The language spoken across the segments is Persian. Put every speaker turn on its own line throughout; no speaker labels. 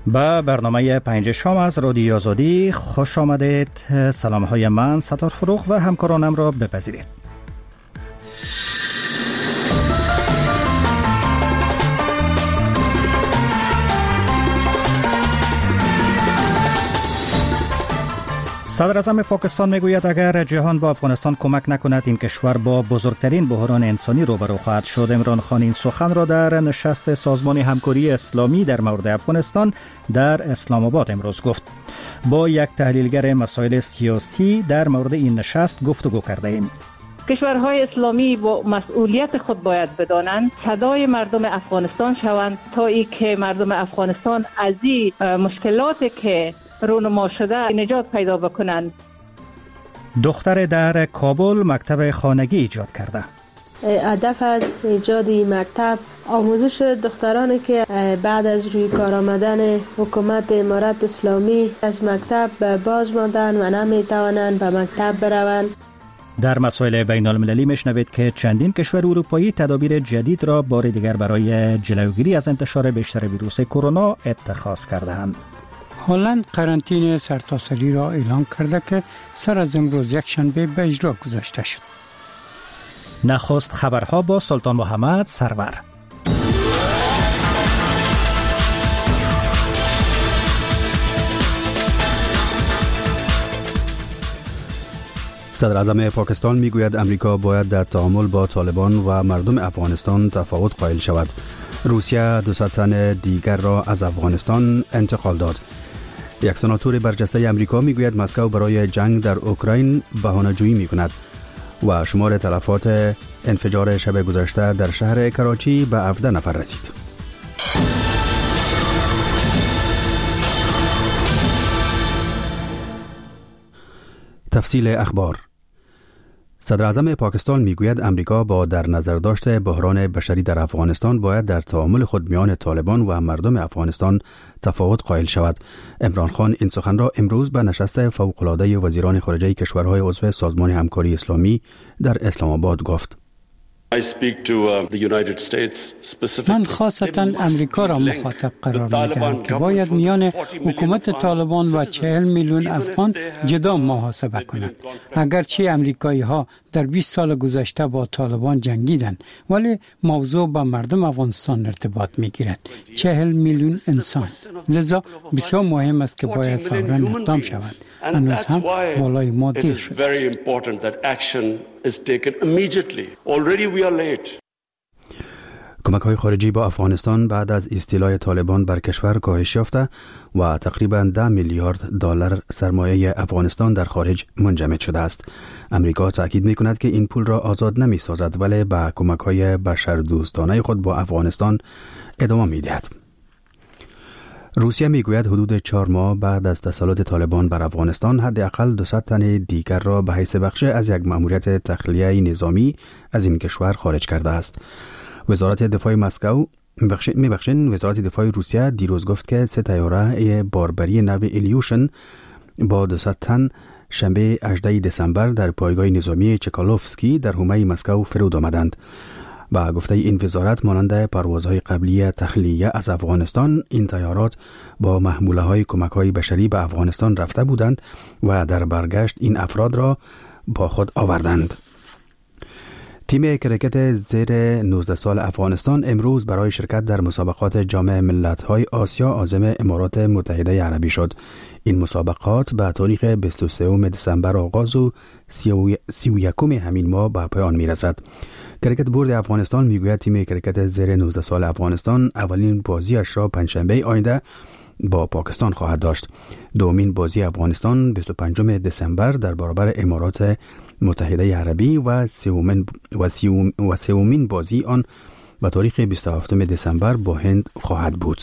به برنامه پنج شام از رادیو آزادی خوش آمدید. سلام های من ستار فروغ و همکارانم را بپذیرید. صدر اعظم پاکستان میگوید اگر جهان با افغانستان کمک نکند این کشور با بزرگترین بحران انسانی روبرو خواهد شد. عمران خان این سخن را در نشست سازمان همکاری اسلامی در مورد افغانستان در اسلام آباد امروز گفت. با یک تحلیلگر مسائل سیاسی در مورد این نشست گفتگو کرده ایم.
کشورهای اسلامی با مسئولیت خود باید بدانند صدای مردم افغانستان شوند تا ای که مردم افغانستان از این مشکلاتی که رونما شده نجات پیدا بکنند.
دختر در کابل مکتب خانگی ایجاد کرده.
هدف از ایجاد این مکتب آموزش دخترانی که بعد از روی کار آمدن حکومت امارت اسلامی از مکتب باز ماندن و نمیتوانند به مکتب بروند.
در مسائل بین المللی میشنوید که چندین کشور اروپایی تدابیر جدید را بار دیگر برای جلوگیری از انتشار بیشتر ویروس کرونا اتخاذ کرده‌اند.
هلند قرنطینه سرتاسری را اعلام کرده که سر از امروز یک شنبه به اجرا گذاشته شد.
نخست خبرها با سلطان محمد سرور.
صدر اعظم پاکستان میگوید امریکا باید در تعامل با طالبان و مردم افغانستان تفاوت قائل شود. روسیه 200 تن دیگر را از افغانستان انتقال داد. یک سناتور برجسته امریکا میگوید مسکو برای جنگ در اوکراین بهانه‌جویی میکند و شمار تلفات انفجار شب گذشته در شهر کراچی به 17 نفر رسید. تفصیل اخبار. صدر اعظم پاکستان میگوید امریکا با در نظر داشت بحران بشری در افغانستان باید در تعامل خود میان طالبان و مردم افغانستان تفاوت قائل شود. عمران خان این سخن را امروز به نشست فوق‌العاده وزیران خارجه کشورهای عضو سازمان همکاری اسلامی در اسلام آباد گفت.
من خاصتا امریکا را مخاطب قرار میدهم که باید میان حکومت طالبان و 40 میلیون افغان جدا محاسبه کند. اگرچه امریکایی ها در 20 سال گذشته با طالبان جنگیدند، ولی موضوع با مردم افغانستان ارتباط میگیرد. 40 میلیون انسان. لذا بسیار مهم است که باید فوراً اقدام شود. هنوز هم بالای ما دیر شده است.
کمک‌های خارجی با افغانستان بعد از استیلای طالبان بر کشور کاهش یافته و تقریباً 10 میلیارد دلار سرمایه افغانستان در خارج منجمد شده است. امریکا تأکید می‌کند که این پول را آزاد نمی‌سازد ولی به کمک‌های بشردوستانه خود با افغانستان ادامه می‌دهد. روسیه میگوید حدود 4 ماه بعد از تسلط طالبان بر افغانستان حداقل 200 تن دیگر را به حیث بخش از یک مأموریت تخلیه نظامی از این کشور خارج کرده است. وزارت دفاع مسکو وزارت دفاع روسیه دیروز گفت که 3 طیاره باربری نو ایلیوشن با 200 تن شنبه 18 دسامبر در پایگاه نظامی چکالوفسکی در حومه مسکو فرود آمدند. با گفته این وزارت مانند پروازهای قبلی تخلیه از افغانستان این طیارات با محموله‌های کمک‌های بشری به افغانستان رفته بودند و در برگشت این افراد را با خود آوردند. تیم کرکت زیر 19 سال افغانستان امروز برای شرکت در مسابقات جام ملت‌های آسیا عازم امارات متحده عربی شد. این مسابقات به تاریخ 23 دسامبر آغاز و 31 همین ماه به پایان می‌رسد. کرکت بورد افغانستان میگوید تیم کرکت زیر 19 سال افغانستان اولین بازیش را پنجشنبه آینده با پاکستان خواهد داشت. دومین بازی افغانستان 25 دسامبر در برابر امارات متحده عربی و سومین بازی آن به تاریخ 27 دسامبر با هند خواهد بود.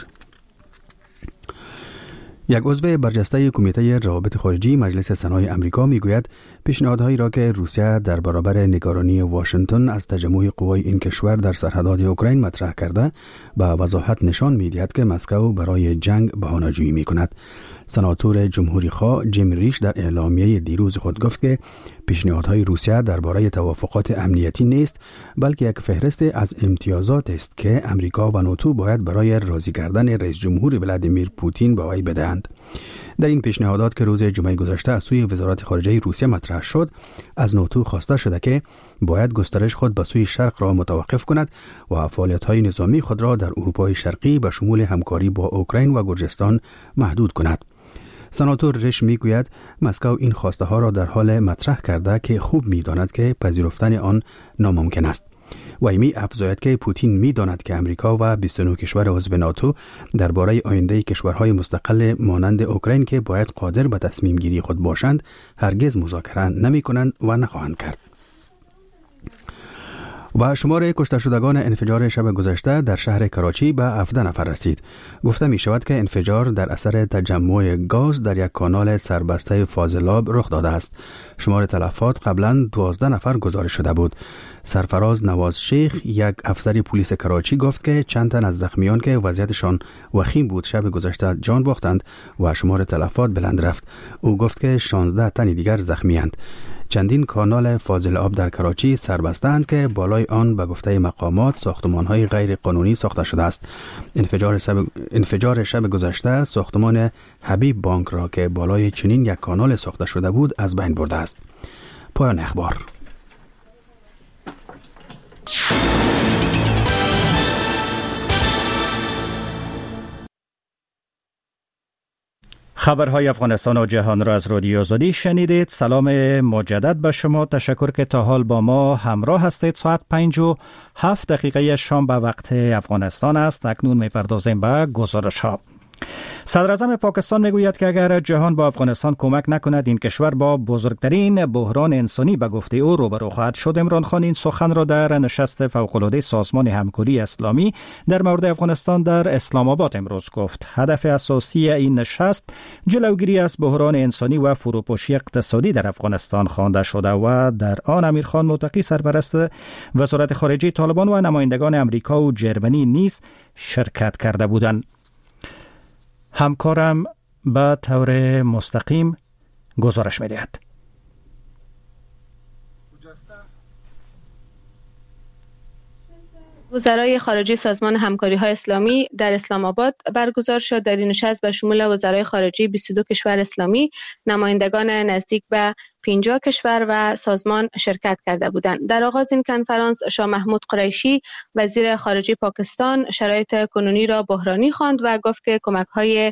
یک عضو برجسته کمیته روابط خارجی مجلس سنای امریکا میگوید پیشنهادهایی را که روسیه در برابر نگرانی واشنگتن از تجمع قوای این کشور در سرحدات اوکراین مطرح کرده به وضاحت نشان می‌دهد که مسکو برای جنگ بهانه‌جویی می‌کند. سناتور جمهوری خواه جیم ریش در اعلامیه دیروز خود گفت که پیشنهادهای روسیه درباره توافقات امنیتی نیست، بلکه یک فهرست از امتیازات است که امریکا و ناتو باید برای راضی کردن رئیس جمهور ولادیمیر پوتین به وی بدهند. در این پیشنهادات که روز جمعه گذشته از سوی وزارت خارجه روسیه مطرح شد، از ناتو خواسته شده که باید گسترش خود به سوی شرق را متوقف کند و فعالیت‌های نظامی خود را در اروپای شرقی به شمول همکاری با اوکراین و گرجستان محدود کند. سناتور رش میگوید مسکو این خواسته ها را در حال مطرح کرده که خوب می‌داند که پذیرفتن آن ناممکن است. و می افزاید که پوتین می‌داند که امریکا و 29 کشور عضو ناتو درباره آینده کشورهای مستقل مانند اوکراین که باید قادر به تصمیم گیری خود باشند هرگز مذاکره نمی‌کنند و نخواهند کرد. و شمار کشته شدگان انفجار شب گذشته در شهر کراچی به 17 نفر رسید. گفته می شود که انفجار در اثر تجمع گاز در یک کانال سربسته فاضلاب رخ داده است. شمار تلفات قبلا 12 نفر گزارش شده بود. سرفراز نواز شیخ، یک افسر پلیس کراچی، گفت که چند تن از زخمیان که وضعیتشان وخیم بود شب گذشته جان باختند و شمار تلفات بلند رفت. او گفت که 16 تن دیگر زخمی‌اند. چندین کانال فاضل آب در کراچی سربستند که بالای آن به گفته مقامات ساختمان‌های غیر قانونی ساخته شده است. انفجار شب گذشته ساختمان حبیب بانک را که بالای چنین یک کانال ساخته شده بود از بین برده است. پایان اخبار.
خبرهای افغانستان و جهان را از رادیو آزادی شنیدید. سلام مجدد به شما. تشکر که تا حال با ما همراه هستید. ساعت 5:07 شام به وقت افغانستان است. اکنون می‌پردازیم به گزارش ها. صدر اعظم پاکستان میگوید که اگر جهان با افغانستان کمک نکند این کشور با بزرگترین بحران انسانی به گفته او روبرو خواهد شد. عمران خان این سخن را در نشست فوق‌العاده سازمان همکاری اسلامی در مورد افغانستان در اسلام آباد امروز گفت. هدف اساسی این نشست جلوگیری از بحران انسانی و فروپاشی اقتصادی در افغانستان خوانده شده و در آن امیرخان متقی سرپرست وزارت خارجه طالبان و نمایندگان امریکا و جرمنی نیز شرکت کرده بودند. همکارم به طور مستقیم گزارش می‌دهد.
وزرای خارجه سازمان همکاری‌های اسلامی در اسلام آباد برگزار شد. در این نشست به شمول وزرای خارجه 22 کشور اسلامی، نمایندگان نزدیک به 50 کشور و سازمان شرکت کرده بودند. در آغاز این کنفرانس شاه محمود قریشی وزیر خارجه پاکستان شرایط کنونی را بحرانی خواند و گفت که کمک‌های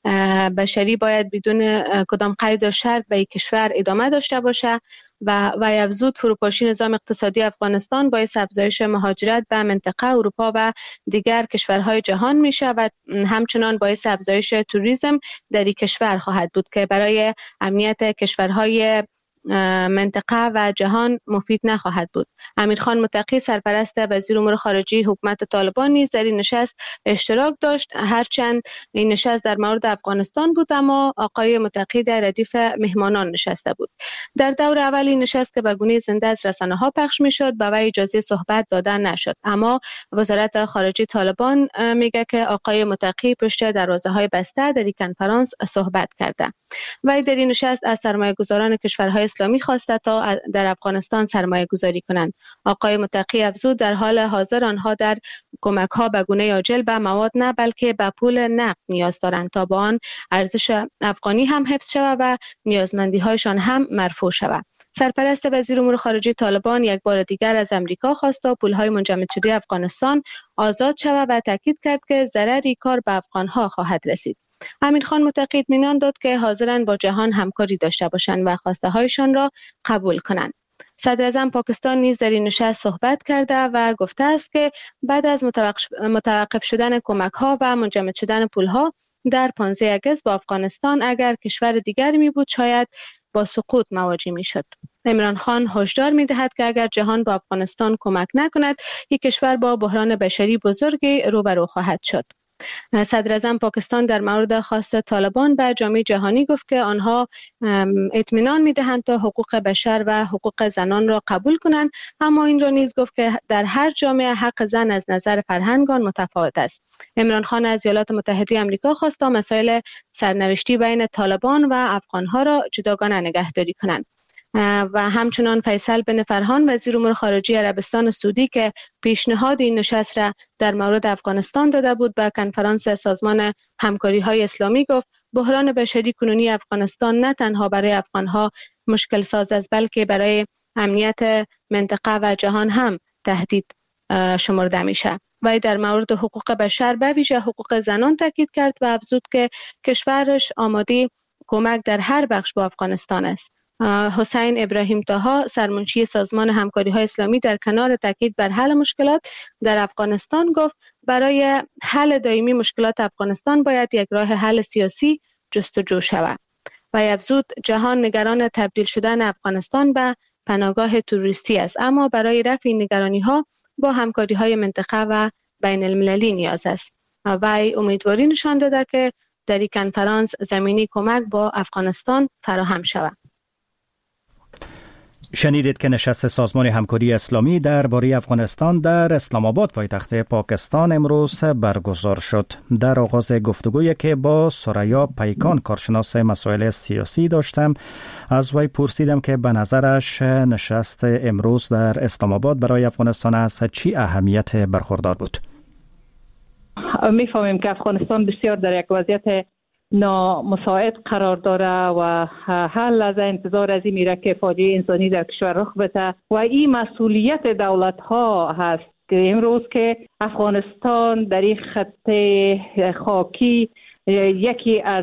بشری باید بدون کدام قید و شرط به این کشور ادامه داشته باشد و افزود فروپاشی نظام اقتصادی افغانستان باعث افزایش مهاجرت به منطقه اروپا و دیگر کشورهای جهان می شود و همچنان باعث افزایش توریسم در این کشور خواهد بود که برای امنیت کشورهای منطقه و جهان مفید نخواهد بود. امیرخان متقی سرپرست وزیر امور خارجه حکومت طالبان نیز در این نشست اشتراک داشت. هرچند این نشست در مورد افغانستان بود اما آقای متقی در ردیف مهمانان نشسته بود. در دور اول این نشست که به گونه زنده از رسانه‌ها پخش می‌شد به وی اجازه صحبت داده نشد، اما وزارت خارجه طالبان میگه که آقای متقی پشت دروازه‌های بسته در این کنفرانس صحبت کرده. وی در این نشست از سرمایه‌گذاران کشورهای اسلامی خواسته تا در افغانستان سرمایه گذاری کنند. آقای متقی افزود در حال حاضر آنها در کمک ها به گونه عاجل به مواد نه بلکه به پول نقد نیاز دارند تا با آن ارزش افغانی هم حفظ شود و نیازمندی هایشان هم مرفوع شود. سرپرست وزیر امور خارجه طالبان یک بار دیگر از امریکا خواست تا پولهای منجمد شده افغانستان آزاد شود و تاکید کرد که ضرری کار به افغانها خواهد رسید. امیرخان متقی اطمینان داد که حاضرند با جهان همکاری داشته باشند و خواسته هایشان را قبول کنند. صدر اعظم پاکستان نیز در این نشست صحبت کرده و گفته است که بعد از متوقف شدن کمک ها و منجمد شدن پول ها در 15 اگست با افغانستان اگر کشور دیگری می بود شاید با سقوط مواجه می شد. عمران خان هشدار می دهد که اگر جهان با افغانستان کمک نکند یک کشور با بحران بشری بزرگی روبرو خواهد شد. صدر اعظم پاکستان در مورد خواست طالبان به جامعه جهانی گفت که آنها اطمینان می‌دهند تا حقوق بشر و حقوق زنان را قبول کنند، اما این را نیز گفت که در هر جامعه حق زن از نظر فرهنگان متفاوت است. عمران خان از ایالات متحده آمریکا خواست تا مسائل سرنوشتی بین طالبان و افغانها را جداگانه نگهداری کنند. و همچنان فیصل بن فرحان وزیر امور خارجه عربستان سعودی که پیشنهاد این نشست را در مورد افغانستان داده بود به کنفرانس سازمان همکاری‌های اسلامی گفت بحران بشری کنونی افغانستان نه تنها برای افغان‌ها مشکل ساز است بلکه برای امنیت منطقه و جهان هم تهدید شمرده میشه. و در مورد حقوق بشر به ویژه حقوق زنان تاکید کرد و افزود که کشورش آماده کمک در هر بخش با افغانستان است. حسین ابراهیم طاها سرمنشی سازمان همکاری‌های اسلامی در کنار تاکید بر حل مشکلات در افغانستان گفت برای حل دائمی مشکلات افغانستان باید یک راه حل سیاسی جستجو شود و افزود جهان نگران تبدیل شدن افغانستان به پناهگاه تروریستی است، اما برای رفع این نگرانی‌ها با همکاری‌های منطقه و بین المللی نیاز است. وی امیدواری نشان داده که در این کنفرانس زمینی کمک با افغانستان فراهم شود.
شنیدید که نشست سازمان همکاری اسلامی درباره افغانستان در اسلام آباد پایتخت پاکستان امروز برگزار شد. در آغاز گفتگویی که با ثریا پیکان کارشناس مسائل سیاسی داشتم، از وی پرسیدم که به نظرش نشست امروز در اسلام آباد برای افغانستان از چی اهمیت برخوردار بود.
میفهمیم که افغانستان بسیار در یک وضعیت نامساعد قرار داره و هر لحظه انتظار از این میره که فاجعه انسانی در کشور رخ بده و این مسئولیت دولت ها هست که امروز که افغانستان در این خط خاکی یکی از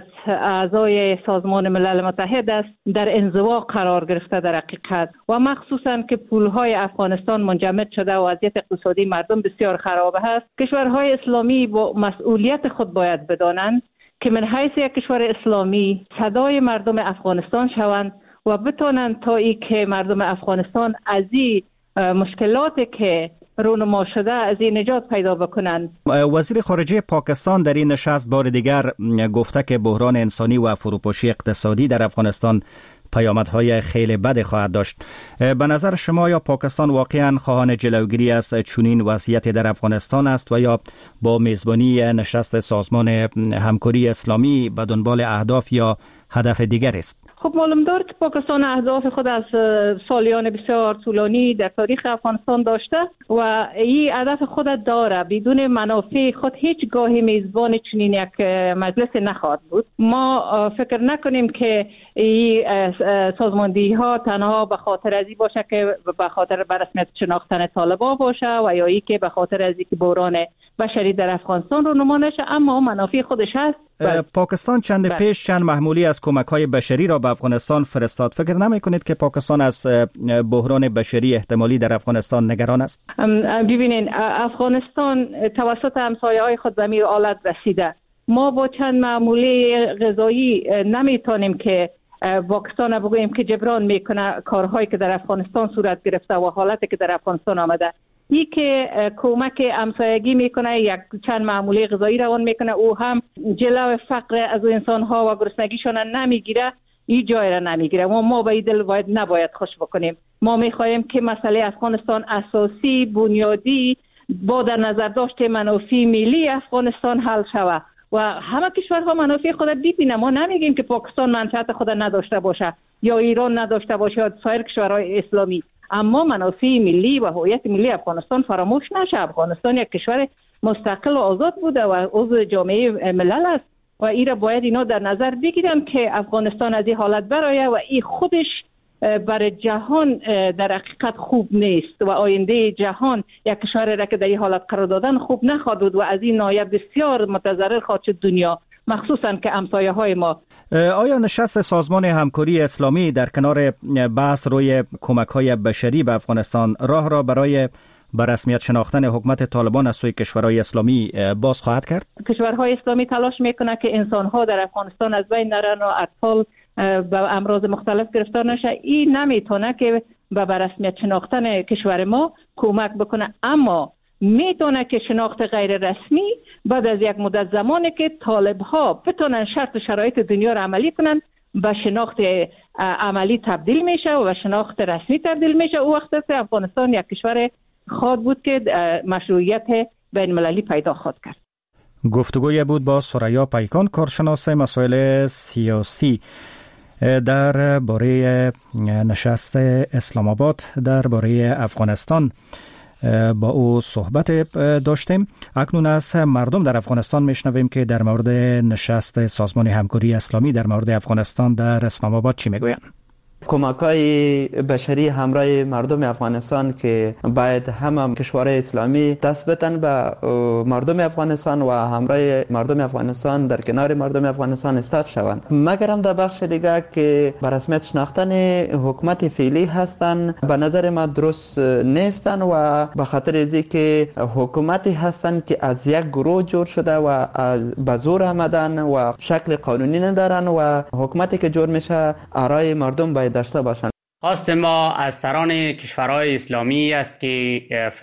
اعضای سازمان ملل متحد است در انزوا قرار گرفته در حقیقت و مخصوصا که پولهای افغانستان منجمد شده و وضعیت اقتصادی مردم بسیار خراب است. کشورهای اسلامی با مسئولیت خود باید بدانند که من حیث یک کشور اسلامی صدای مردم افغانستان شوند و بتونن تا ای که مردم افغانستان از این مشکلاتی که رونما شده از این نجات پیدا بکنن.
وزیر خارجه پاکستان در این نشست بار دیگر گفته که بحران انسانی و فروپاشی اقتصادی در افغانستان پیامدهای خیلی بد خواهد داشت. به نظر شما یا پاکستان واقعا خواهان جلوگیری از چنین وضعیتی در افغانستان است و یا با میزبانی نشست سازمان همکاری اسلامی به دنبال اهداف یا هدف دیگر است؟
خب معلوم دار که پاکستان اهداف خود از سالیان بسیار طولانی در تاریخ افغانستان داشته و این هدف خود داره. بدون منافع خود هیچ گاهی میزبان چنین یک مجلس نخواهد بود. ما فکر نکنیم که این سازماندهی ها تنها به خاطر از این باشه که به خاطر برسمیت شناختن طالبان باشه و یا ای که به خاطر از اینکه بحران بشری در افغانستان رو نما نشه، اما منافع خودش هست.
پاکستان پیش چند محموله از کمک‌های بشری را به افغانستان فرستاد. فکر نمی‌کنید که پاکستان از بحران بشری احتمالی در افغانستان نگران است؟
ببینید افغانستان توسط همسایه‌های خود به این حالت رسیده. ما با چند محموله غذایی نمیتونیم که پاکستان بگوییم که جبران میکنه کارهایی که در افغانستان صورت گرفته و حالتی که در افغانستان آمده. ای که کمک همسایگی میکنه، یک چند معموله غذایی روان میکنه، او هم جلو فقر از انسان ها و گرسنگیشون نمیگیره، این جای را نمیگیره. ما به این دل نباید خوش بکنیم. ما میخواهیم که مسئله افغانستان اساسی بنیادی با در نظر داشته منافع ملی افغانستان حل شود و همه کشورها منافع خود ببینه. ما نمیگیم که پاکستان منفعت خود نداشته باشه یا ایران نداشته باشه یا سایر کشورهای اسلامی، اما منافع ملی و هویت ملی افغانستان فراموش نشه. افغانستان یک کشور مستقل و آزاد بوده و عضو جامعه ملل است و این را باید اینا در نظر بگیرن که افغانستان از این حالت برآید و این خودش برای جهان در حقیقت خوب نیست و آینده جهان یک کشور را که در این حالت قرار دادن خوب نخواهد بود و از این ناحیه بسیار متضرر خواهد شد دنیا، مخصوصا که همسایه های ما.
آیا نشست سازمان همکاری اسلامی در کنار بحث روی کمک های بشری به افغانستان راه را برای به رسمیت شناختن حکومت طالبان از سوی کشورهای اسلامی باز خواهد کرد؟ کشورهای اسلامی تلاش میکنه که انسان ها در افغانستان از بین نرن و اطفال به امراض مختلف گرفتار نشه. این نمیتونه که به رسمیت شناختن کشور ما کمک بکنه، اما میتونه که شناخت غیر رسمی بعد از یک مدت زمانی که طالب ها بتونن شرط شرایط دنیا را عملی کنن به شناخت عملی تبدیل میشه و به شناخت رسمی تبدیل میشه. او وقت است افغانستان یک کشور خواهد بود که مشروعیت بین المللی پیدا خواهد کرد. گفتگوی بود با ثریا پیکان کارشناس مسائل سیاسی. در باره نشست اسلام آباد در باره افغانستان با او صحبت داشتیم. اکنون از مردم در افغانستان میشنویم که در مورد نشست سازمان همکاری اسلامی در مورد افغانستان در اسلام آباد چی میگویند.
کمک‌های بشری همراه مردم افغانستان که باید هم کشورهای اسلامی دست بدن به مردم افغانستان و همراه مردم افغانستان در کنار مردم افغانستان استاد شوند. مگرم در بخش دیگه که به رسمیت شناختن حکومت فعلی هستن به نظر ما درست نیستن و به خاطر از اینکه حکومتی هستن که از یک گروه جور شده و به زور آمدن و شکل قانونی ندارن و حکومتی که جور میشه آرای مردم باید داشته باشند.
خواست ما از سران کشورهای اسلامی است که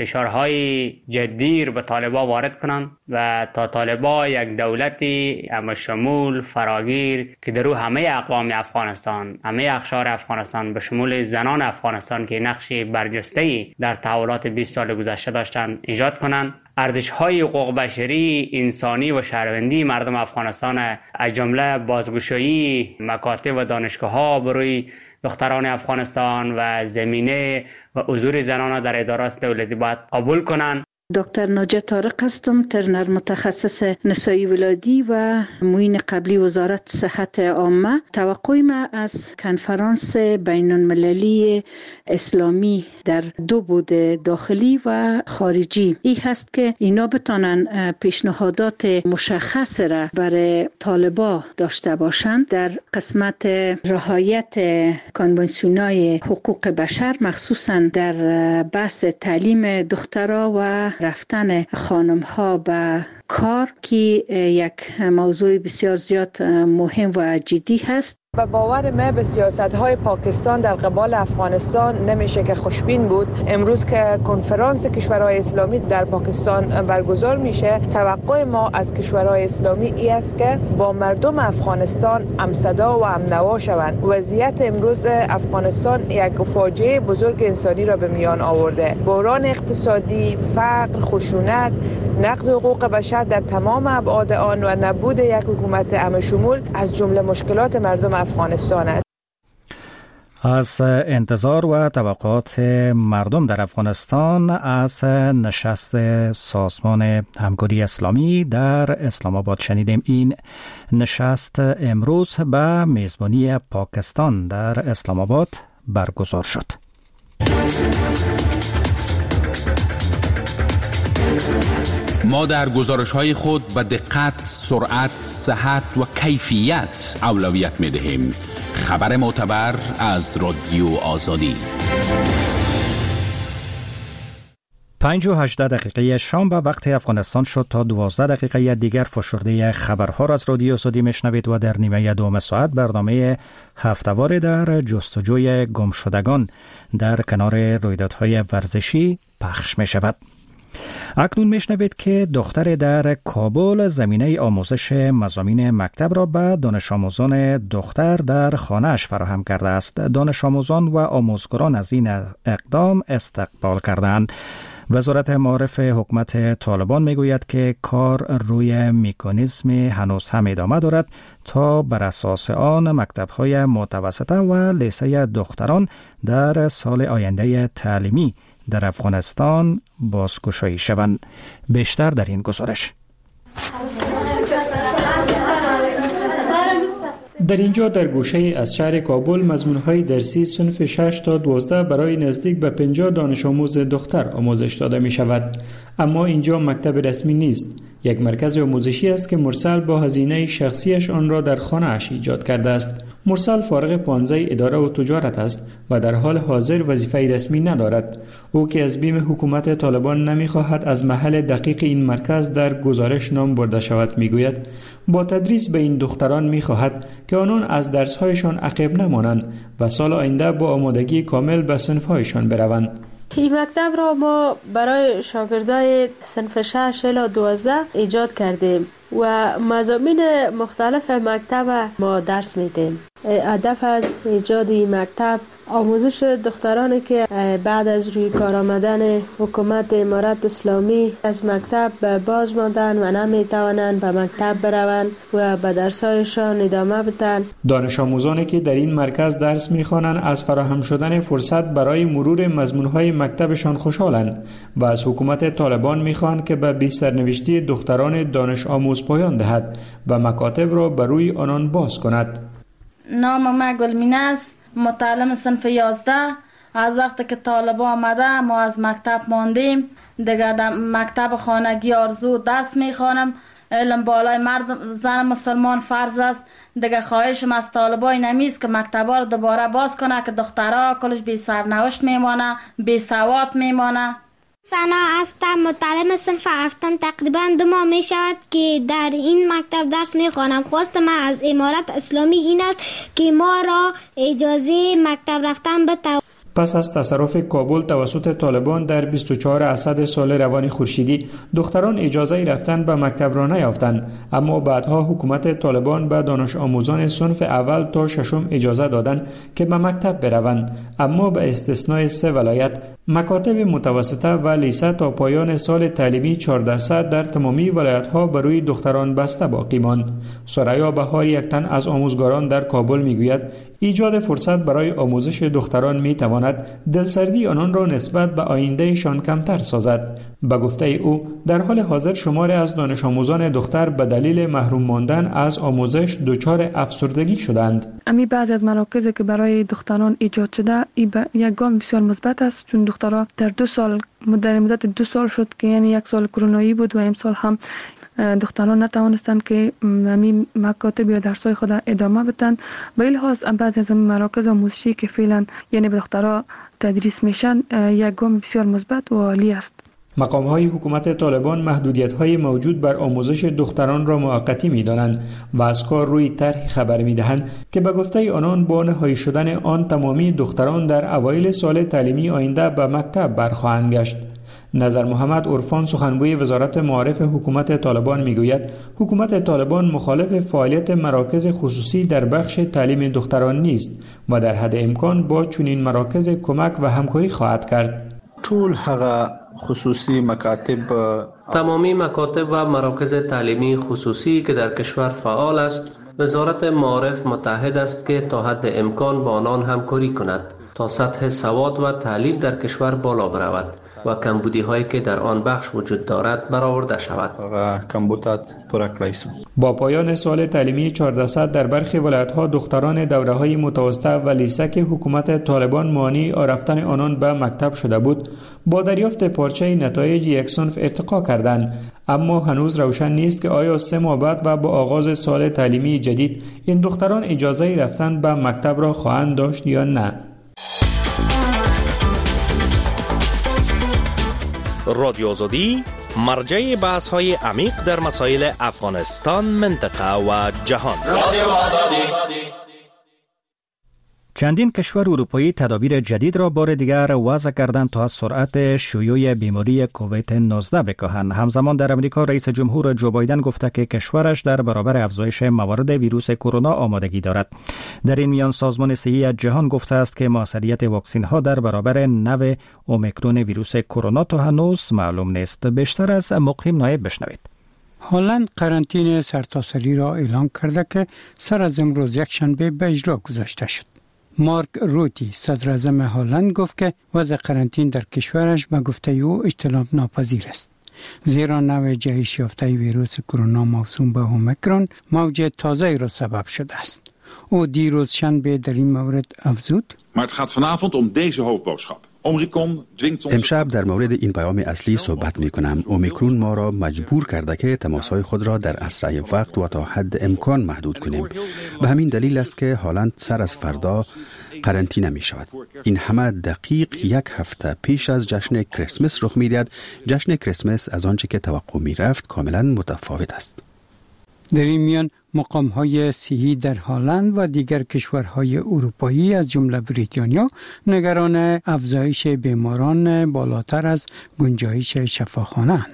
فشارهای جدی به طالبان وارد کنند و تا طالبان یک دولتی همشمول فراگیر که در او همه اقوام افغانستان، همه اقشار افغانستان به شمول زنان افغانستان که نقش برجسته‌ای در تحولات 20 سال گذشته داشتند ایجاد کنند. ارزش‌های حقوق بشری، انسانی و شهروندی مردم افغانستان از جمله بازگشایی مکاتب و دانشگاه‌ها برای دختران افغانستان و زمینه و حضور زنان در ادارات دولتی باید قبول کنند.
دکتر ناجیه طارق هستم، ترنر متخصص نسایی ولادی و معین قبلی وزارت صحت عامه. توقع ما از کنفرانس بین المللی اسلامی در دو بود داخلی و خارجی ای هست که اینا بتانن پیشنهادات مشخص را برای طالبا داشته باشند در قسمت رعایت کنوانسیون‌های حقوق بشر، مخصوصا در بحث تعلیم دخترها و رفتن خانم ها به کار که یک موضوع بسیار زیاد مهم و جدی هست.
به باور ما به سیاست‌های پاکستان در قبال افغانستان نمیشه که خوشبین بود. امروز که کنفرانس کشورهای اسلامی در پاکستان برگزار میشه، توقع ما از کشورهای اسلامی ای است که با مردم افغانستان همصدا و همنوا شوند. وضعیت امروز افغانستان یک فاجعه بزرگ انسانی را به میان آورده. بحران اقتصادی، فقر، خشونت، نقض حقوق بشر در تمام ابعاد آن و نبود یک حکومت همه‌شمول از جمله مشکلات مردم افغانستان است.
از انتظار و توقعات مردم در افغانستان از نشست سازمان همکاری اسلامی در اسلام آباد شنیدیم. این نشست امروز به میزبانی پاکستان در اسلام آباد برگزار شد.
ما در گزارش‌های خود به دقت، سرعت، صحت و کیفیت اولویت می‌دهیم. خبر معتبر از رادیو آزادی.
5:18 شام به وقت افغانستان شد. تا 12 دقیقه دیگر فشرده خبرها را از رادیو آزادی میشنوید و در نیمه دوم ساعت برنامه هفته‌وار در جستجوی گمشدگان در کنار رویدادهای ورزشی پخش می شود. اکنون میشنوید که دختر در کابل زمینه آموزش مضامین مکتب را به دانش آموزان دختر در خانه‌اش فراهم کرده است. دانش آموزان و آموزگاران از این اقدام استقبال کردند. وزارت معارف حکومت طالبان میگوید که کار روی مکانیزم هنوز هم ادامه دارد تا بر اساس آن مکتب‌های متوسطه و لیسه دختران در سال آینده تعلیمی در افغانستان بازگشایی شوند. بیشتر در این گزارش.
در اینجا در گوشه از شهر کابل مضمون‌های درسی صنف 6 تا 12 برای نزدیک به 50 دانش آموز دختر آموزش داده می شود. اما اینجا مکتب رسمی نیست. یک مرکز آموزشی است که مرسل با هزینه شخصیش آن را در خانه‌اش ایجاد کرده است. مرسل فارغ 15 اداره و تجارت است و در حال حاضر وظیفه رسمی ندارد. او که از بیم حکومت طالبان نمی‌خواهد از محل دقیق این مرکز در گزارش نام برده شود میگوید با تدریس به این دختران می‌خواهد که آنان از درس‌هایشان عقب نمانند و سال آینده با آمادگی کامل به صنف‌هایشان بروند.
این مکتب را ما برای شاگردای صنف 6 الی 12 ایجاد کردیم. و مضامین مختلف مکتب ما درس میدیم. هدف از ایجاد مکتب آموزش دخترانی که بعد از روی کار آمدن حکومت امارت اسلامی از مکتب باز ماندن و نمیتوانند به مکتب بروند و به درسایشان ادامه بدن.
دانش آموزانی که در این مرکز درس میخوانند از فراهم شدن فرصت برای مرور مضمونهای مکتبشان خوشحالند و از حکومت طالبان میخواهند که به سرنوشتی دختران دانش آموز پایان دهد و مکاتب را بر روی آنان باز کند.
نام ما گلمینه است، متعلم صنف 11. از وقتی که طالب آمده ما از مکتب ماندیم، دیگه در مکتب خانگی آرزو درس میخوانم. علم بالای مرد زن مسلمان فرض است. دیگه خواهشم از طالبای نمیست که مکتبا رو دوباره باز کنه که دخترها کلش بی سرنوشت میمانه، بی سواد میمانه.
سنا هستم، متعلم صنف 7. تقریبا 2 ماه می شود که در این مکتب درس می خوانم. خواستم از امارت اسلامی این است که ما را اجازه مکتب رفتن بده.
پس از تصرف کابل توسط طالبان در 24 اسد سال روان خورشیدی دختران اجازه رفتن به مکتب را نیافتند، اما بعدها حکومت طالبان به دانش آموزان صنف اول تا 6 اجازه دادند که به مکتب بروند، اما به استثنای 3 ولایت مکاتب متوسطه و لیسه تا پایان سال تعلیمی 1400 در تمامی ولایت‌ها برای دختران بسته باقی ماند. ثریا بهار، یک تن از آموزگاران در کابل میگوید ایجاد فرصت برای آموزش دختران میتواند دلسردی آنان را نسبت به آیندهشان کمتر سازد. به گفته او در حال حاضر شماری از دانش آموزان دختر به دلیل محروم ماندن از آموزش دچار افسردگی شدند.
امی بعضی از مراکزی که برای دختران ایجاد شده یک گام بسیار مثبت است، چون دخترها در مدت 2 سال شد که یعنی 1 سال کرونایی بود و امسال هم دختران نتوانستند که همین مکاتب یا درسای خود ادامه بدن. به این لحاظ بعضی از مراکز آموزشی که فعلا یعنی به دخترها تدریس میشن یک گام بسیار مثبت و عالی است.
مقام‌های حکومت طالبان محدودیت‌های موجود بر آموزش دختران را موقتی می‌دانند و از کار روی طرح خبر می‌دهند که به گفته آنان با نهایی شدن آن تمامی دختران در اوایل سال تعلیمی آینده به مکتب برخواهند گشت. نظر محمد عرفان، سخنگوی وزارت معارف حکومت طالبان میگوید حکومت طالبان مخالف فعالیت مراکز خصوصی در بخش تعلیم دختران نیست و در حد امکان با چنین مراکز کمک و همکاری خواهد کرد.
ټول هغه خصوصی مکاتب،
تمامی مکاتب و مراکز تعلیمی خصوصی که در کشور فعال است، وزارت معارف متحد است که تا حد امکان با آنان همکاری کند تا سطح سواد و تعلیم در کشور بالا برود و کمبودی هایی که در آن بخش وجود دارد برآورده شود.
با پایان سال تعلیمی 1400 در برخی ولایت‌ها دختران دوره‌های متوسطه و لیسه که حکومت طالبان مانع رفتن آنان به مکتب شده بود، با دریافت پارچه نتایج یک صنف ارتقا کردند، اما هنوز روشن نیست که آیا 3 ماه بعد و با آغاز سال تعلیمی جدید این دختران اجازه رفتن به مکتب را خواهند داشت یا نه.
رادیو آزادی مرجع بحث‌های عمیق در مسائل افغانستان، منطقه و جهان. رادیو آزادی.
چندین کشور اروپایی تدابیر جدید را بار دیگر وضع کردند تا از سرعت شیوع بیماری کووید 19 بکاهند. همزمان در امریکا رئیس جمهور جو بایدن گفته که کشورش در برابر افزایش موارد ویروس کرونا آمادگی دارد. در این میان سازمان صحی جهان گفته است که موثریت واکسن ها در برابر نوع اومیکرون ویروس کرونا تا هنوز معلوم نیست. بیشتر از مقیم نایب بشنوید.
هلند قرنطینه سرتاسری را اعلام کرده که سر از امروز یکشنبه به اجرا گذاشته شد. مارک روتی صدر اعظم هلند گفت که وضع قرنطین در کشورش به گفته او اجتناب ناپذیر است، زیرا نوع جهش یافته ویروس کرونا موسوم به اومیکرون موج تازه را سبب شده است. او دیروز شنبه در این مورد افزود:
Maar het gaat vanavond om deze hoofdboodschap.
امشب در مورد این پیام اصلی صحبت می کنم. اومیکرون ما را مجبور کرده که تماسهای خود را در اسرع وقت و تا حد امکان محدود کنیم. به همین دلیل است که هلند سر از فردا قرنطینه می شود. این همه دقیق 1 هفته پیش از جشن کریسمس رخ می دهد. جشن کریسمس از آنچه که توقع می رفت کاملا متفاوت است.
در این میان مقام‌های صحی در هلند و دیگر کشورهای اروپایی از جمله بریتانیا نگران افزایش بیماران بالاتر از گنجایش شفاخانه‌اند.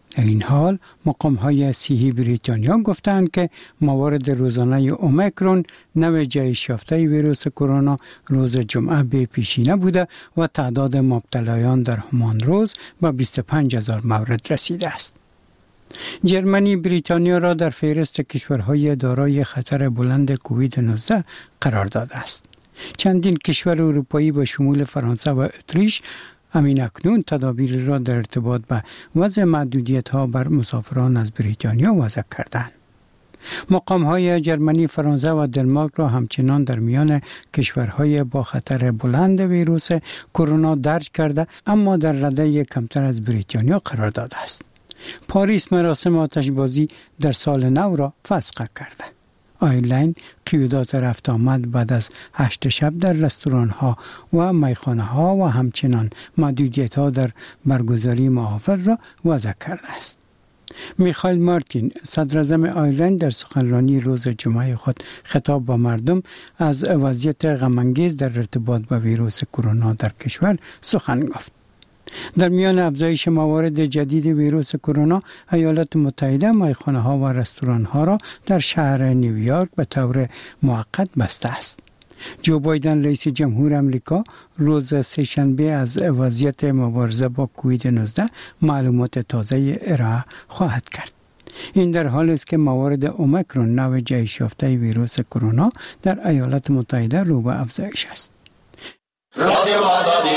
در این حال مقام‌های صحی بریتانیا گفتند که موارد روزانه اومیکرون نوع جهش یافته ویروس کرونا روز جمعه به پیشینه بوده و تعداد مبتلایان در همان روز به 25,000 مورد رسیده است. جرمنی بریتانیا را در فهرست کشورهای دارای خطر بلند کووید 19 قرار داده است. چندین کشور اروپایی به شمول فرانسه و اتریش همین اکنون تدابیر را در ارتباط به وضع محدودیت‌ها بر مسافران از بریتانیا وضع کردند. مقام‌های جرمنی، فرانسه و دنمارک را همچنان در میان کشورهای با خطر بلند ویروس کرونا درج کرده، اما در رده کمتر از بریتانیا قرار داده است. پاریس مراسم آتشبازی در سال نو را فسخ کرده. آیرلند قیودات رفت آمد بعد از 8 شب در رستوران‌ها و میخانه‌ها و همچنان محدودیت‌ها در برگزاری محافل را وضع کرده است. میخائیل مارتین، صدراعظم آیرلند، در سخنرانی روز جمعه خود خطاب به مردم از وضعیت غم‌انگیز در ارتباط با ویروس کرونا در کشور سخن گفت. در میان افزایش موارد جدید ویروس کرونا، ایالات متحده میخانه‌ها و رستوران‌ها را در شهر نیویورک به طور موقت بسته است. جو بایدن رئیس جمهور امریکا روز سه‌شنبه از وضعیت مبارزه با کووید 19 معلومات تازه ارائه خواهد کرد. این در حالی است که موارد اومیکرون نوع جهش یافته ویروس کرونا در ایالات متحده رو به افزایش است. رادیو آزادی.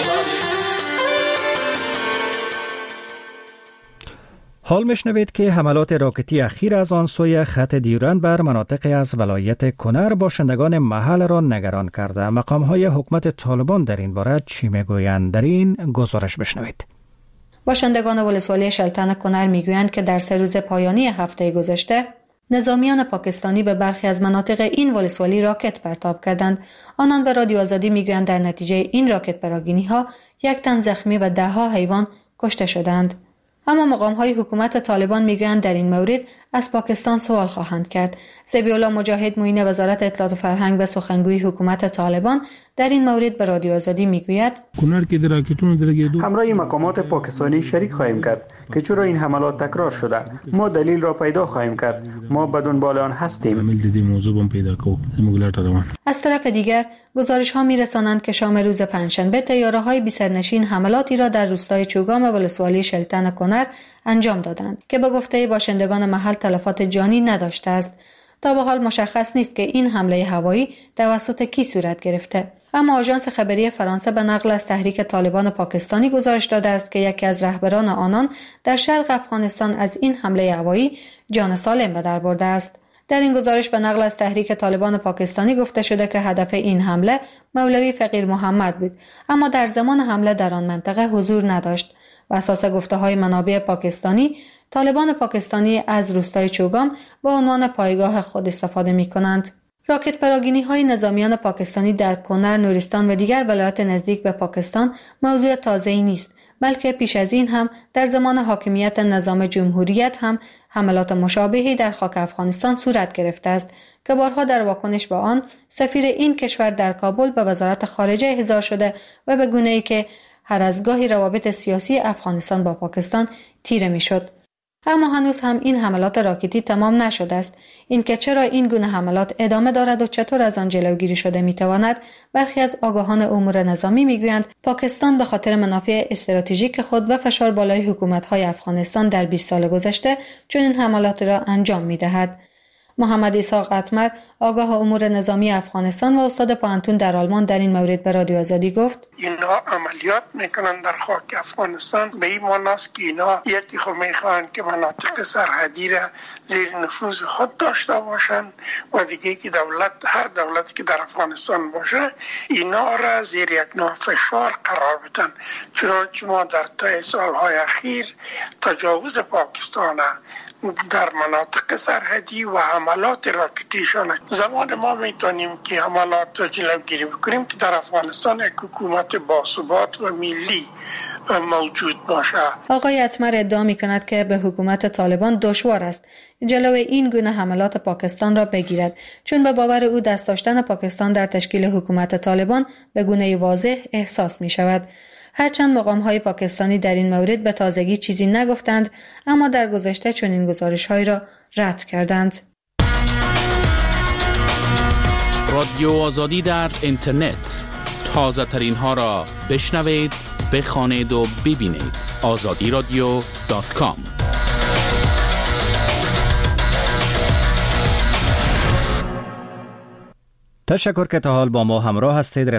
حال میشنوید که حملات راکتی اخیر از آن سوی خط دیورند بر مناطقی از ولایت کنر باشندگان محل را نگران کرده. مقام‌های حکومت طالبان در این باره چی میگویند؟ در این گزارش بشنوید.
باشندگان ولسوالی شلتن کنر میگویند که در 3 روز پایانی هفته گذشته نظامیان پاکستانی به برخی از مناطق این ولسوالی راکت پرتاب کردند. آنان به رادیو آزادی میگویند در نتیجه این راکت پراگینی‌ها 1 تن زخمی و 10 حیوان کشته شدند. اما مقام‌های حکومت طالبان میگویند در این مورد از پاکستان سوال خواهند کرد. ذبیح الله مجاهد معین وزارت اطلاعات و فرهنگ و سخنگوی حکومت طالبان در این مورد به رادیو آزادی میگوید
همراه مقامات پاکستانی شریک خواهیم کرد که چرا این حملات تکرار شده. ما دلیل را پیدا خواهیم کرد. ما به دنبال آن هستیم.
از طرف دیگر گزارش ها میرسانند که شام روز پنجشنبه طیاره‌های بی‌سرنشین حملاتی را در روستای چوگام ولسوالی شلتن کنر انجام دادند که به گفته باشندگان محل تلفات جانی نداشته است. تا به حال مشخص نیست که این حمله هوایی توسط کی صورت گرفته. اما آژانس خبری فرانسه به نقل از تحریک طالبان پاکستانی گزارش داده است که یکی از رهبران آنان در شرق افغانستان از این حمله هوایی جان سالم به در برده است. در این گزارش به نقل از تحریک طالبان پاکستانی گفته شده که هدف این حمله مولوی فقیر محمد بود، اما در زمان حمله در آن منطقه حضور نداشت. بر اساس گفته‌های منابع پاکستانی، طالبان پاکستانی از روستای چوگام به عنوان پایگاه خود استفاده می‌کنند. راکت پراگینی‌های نظامیان پاکستانی در کنر، نورستان و دیگر ولایات نزدیک به پاکستان موضوع تازه‌ای نیست، بلکه پیش از این هم در زمان حاکمیت نظام جمهوریت هم حملات مشابهی در خاک افغانستان صورت گرفته است که بارها در واکنش به آن سفیر این کشور در کابل به وزارت خارجه احضار شده و به گونه‌ای که هر از گاهی روابط سیاسی افغانستان با پاکستان تیره می‌شد. اما هنوز هم این حملات راکتی تمام نشده است. اینکه چرا این گونه حملات ادامه دارد و چطور از آن جلوگیری شده میتواند، برخی از آگاهان امور نظامی میگویند پاکستان به خاطر منافع استراتژیک خود و فشار بالای حکومت‌های افغانستان در 20 سال گذشته چنین حملات را انجام میدهد. محمد اسحاق اتمر، آگاه امور نظامی افغانستان و استاد پوهنتون در آلمان، در این مورد به رادیو آزادی گفت:
اینا عملیات میکنن در خاک افغانستان به این معناست که اینا یکی خو میخوان که مناطق سرحدی را زیر نفوذ خود داشته باشن و دیگه که هر دولتی که در افغانستان باشه اینا را زیر یک نوع فشار قرار بدن. چنانچه ما در طی سالهای اخیر تجاوز پاکستان در مناطق سرحدی و حملات راکتیشان زمان ما میتونیم که حملات را جلوگیری بکنیم که در افغانستان یک حکومت باثبات و ملی موجود باشه.
آقای اتمر ادعا می‌کند که به حکومت طالبان دشوار است جلوی این گونه حملات پاکستان را بگیرد، چون به باور او دست داشتن پاکستان در تشکیل حکومت طالبان به گونه واضح احساس می‌شود. هرچند مقام‌های پاکستانی در این مورد به تازگی چیزی نگفتند، اما در گذشته چنین گزارش‌هایی را رد کردند.
رادیو آزادی در اینترنت، تازه ترین ها را بشنوید، بخوانید و ببینید. azadiradio.com.
تشکر که تا حال با ما همراه هستید.